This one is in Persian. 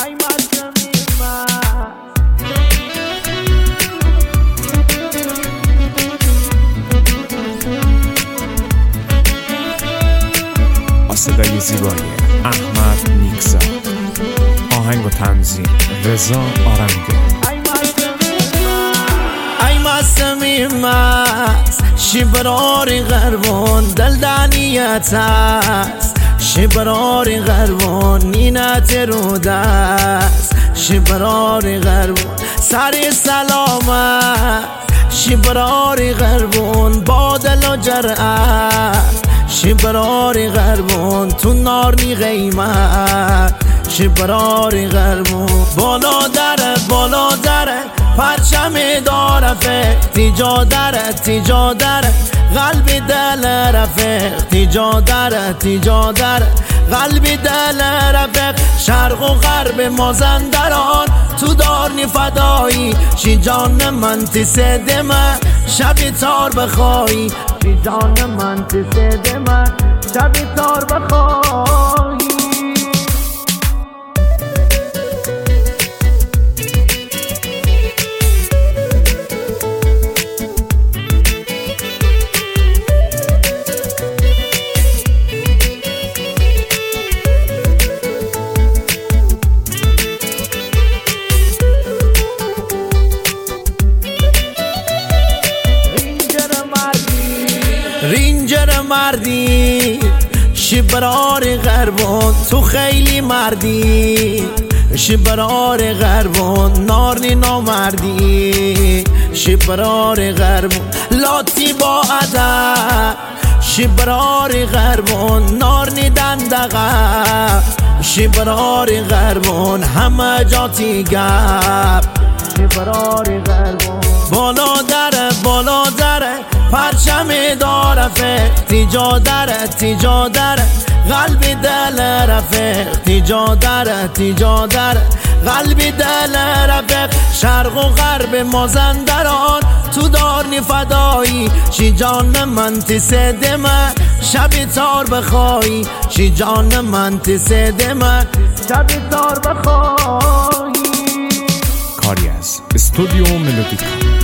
صدای زیبای احمد نیکزاد، آهنگ و تنظیم رضا آرمیده. ای مستمی مست شبراری غربون دل دانیت است، شبراری غربون نینت رودست، شبراری غربون سری سلامت، شبراری غربون با دل و جرأت، شبراری غربون تو نارنی قیمت، شبراری غربون بالا دره پرچم داره فقتی جا دره قلبی دل رفق تیجا دره قلبی دل رفق شرق و غرب مازندران تو دارنی فدایی شی جان من تی سدمه شبی تار بخوایی شی جان من تی سدمه شبی تار بخوایی. رینجر مردی شبرار غربون تو خیلی مردی، شبرار غربون نارنی نامردی، شبرار غربون لاتی با ادب، شبرار غربون نارنی دندقه، شبرار غربون همه جاتی گپ، شبرار غربون بالا دره پرچم داره فقتی جا دره قلبی دل رفق تیجا دره قلبی دل رفق شرق و غرب مازندران تو دارنی فدایی شی جان من تی سدمه شبی تار بخوایی شی جان من تی سدمه شبی تار بخوایی. کاری از استودیو ملودیکا.